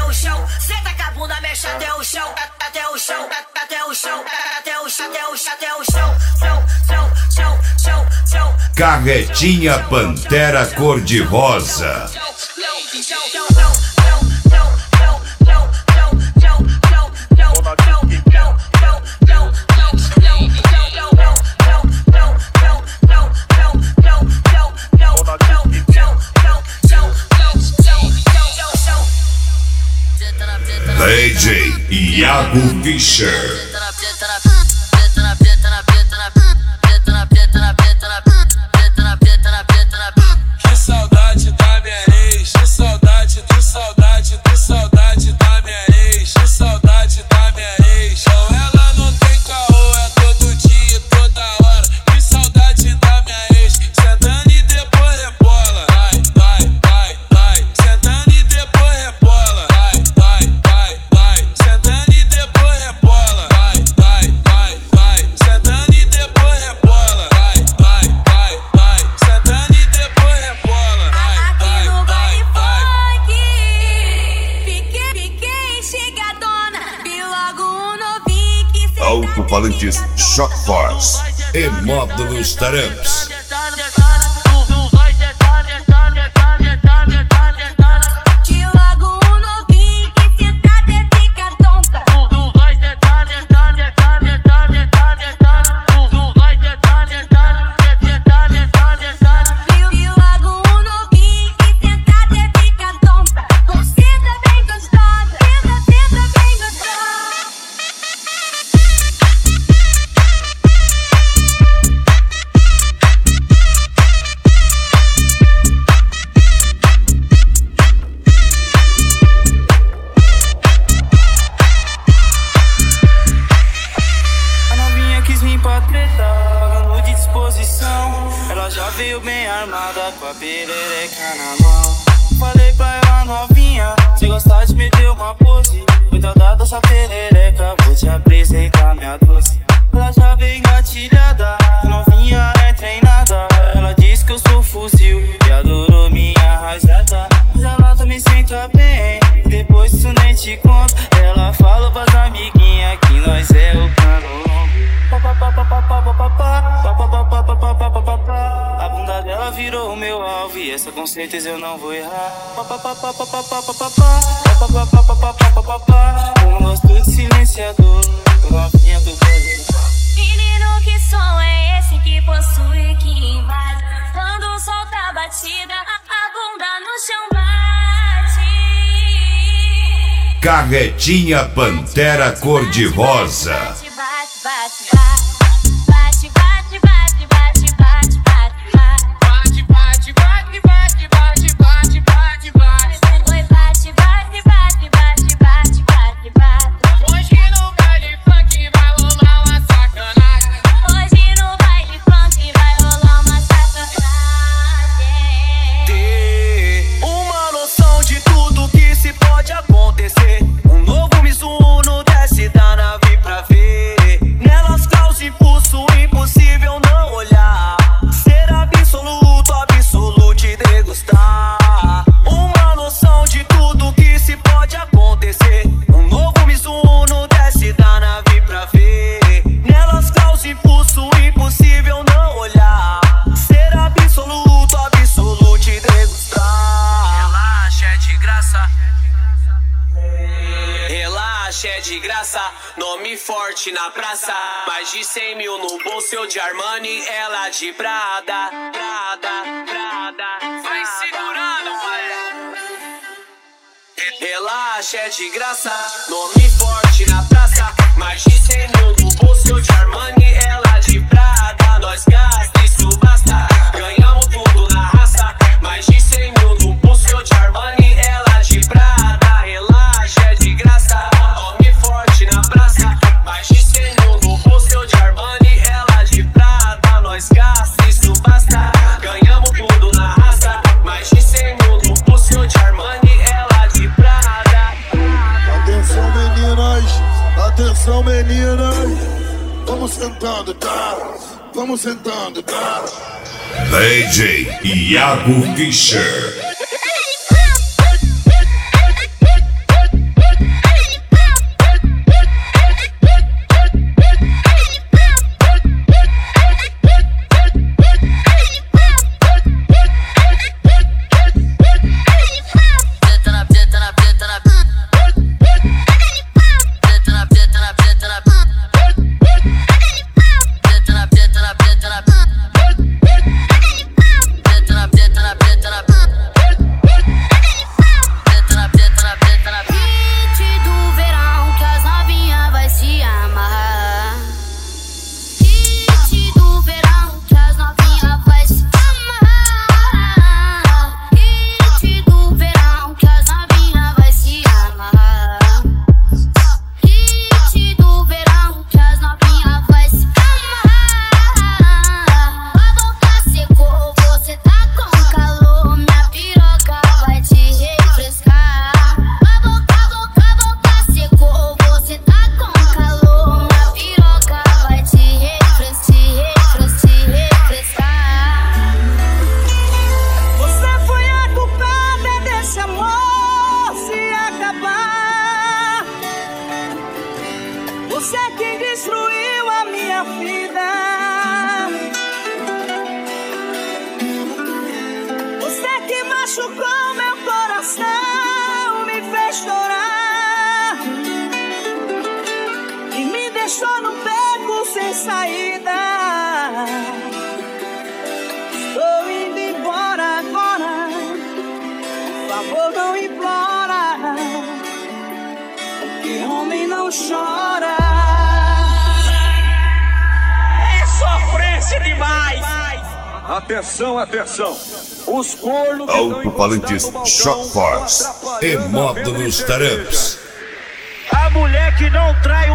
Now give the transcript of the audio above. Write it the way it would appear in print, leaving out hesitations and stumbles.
o chão. Senta com a bunda, mexe até o chão. Até o chão, até o chão, até o chão, até o chão, até o chão. Carretinha Pantera cor-de-rosa. DJ Iago Fischer. Que saudade da minha ex, que saudade, que saudade, que saudade da minha ex, que saudade da minha ex. Com ela não tem caô, é todo dia, toda hora. Que saudade da minha ex, sentando e depois rebola. Vai, vai, vai, vai, sentando e depois rebola. Vai, vai, vai, vai, sentando e depois rebola. Vai, vai, vai, vai, sentando e depois rebola. Vai, vai, vai, vai, sentando e depois rebola. Aqui no baile funk, fiquei chegadona. Vi logo um novinho que cê Alto-falantes Shock Force e módulos Taramps. Vi logo um novinho que cê tá até fica tonta. Vi logo um novinho que cê tá até fica tonta. Você tá bem gostosa, tenta bem gostosa. A novinha quis vir pra treta, pagando de disposição. Ela já veio bem armada com a perereca na mão. Falei pra ela, novinha, se gostar de me deu uma pose. Cuidado dessa perereca, vou te apresentar minha doce. Ela já veio engatilhada, a novinha é treinada. Ela diz que eu sou fuzil e adorou minha rajada. Mas ela também senta bem, depois isso nem te conto. Ela fala pras amiguinhas que nós é o plano longo. A bunda dela virou o meu alvo e essa com certeza eu não vou errar. Eu não gosto de silenciador, eu novinha do Brasil. Menino, que som é esse que possui, que invade? Quando solta a batida, a bunda no chão bate. Carretinha Pantera cor-de-rosa. Bate, bate, bate, bate. Bate, bate, bate, bate, bate, bate, bate. Bate, bate, bate, bate, bate, bate, bate, bate. Oi, bate, bate, bate, bate, bate, bate, bate. Hoje no baile funk vai rolar uma sacanagem. Hoje no baile funk vai rolar uma sacanagem. Ter uma noção de tudo que se pode acontecer. Um novo Mizuno desce da nave pra ver. Nelas causa impulso, impossível não olhar. Ser absoluto, absoluto e degustar. Uma noção de tudo que se pode acontecer. Um novo Mizuno desce da nave pra ver. Nelas causa impulso, impossível não olhar. Ser absoluto, absoluto e degustar. Relaxa, é de graça. Relaxa, é de graça. Nome forte na praça. Mais de 100 mil no bolso, eu de Armani, ela de Prada. Prada, Prada. Vai segurando, mulher. Relaxa, é de graça. Nome forte na praça. Mais de 100 mil no bolso, eu de Armani, ela de Prada. Nós gasta, isso basta. Ganhamos tudo na raça. Mais de 100 mil no bolso, eu de Armani, ela de Prada. Relaxa, é de graça. Nome forte na praça. Mais de 100 mil no bolso, eu de Armani, ela de Prada. Nós gasta, isso basta. Ganhamos tudo na raça. Mais de 100 mil no bolso, eu de Armani, ela de Prada. Atenção meninas, atenção meninas. Vamos sentando, tá? Vamos sentando, tá? DJ Iago Fischer. povão implora, que homem não chora. É sofrência demais. Atenção, atenção. Os cornos Alto-falantes Shock Force e módulos Taramps. A mulher que não trai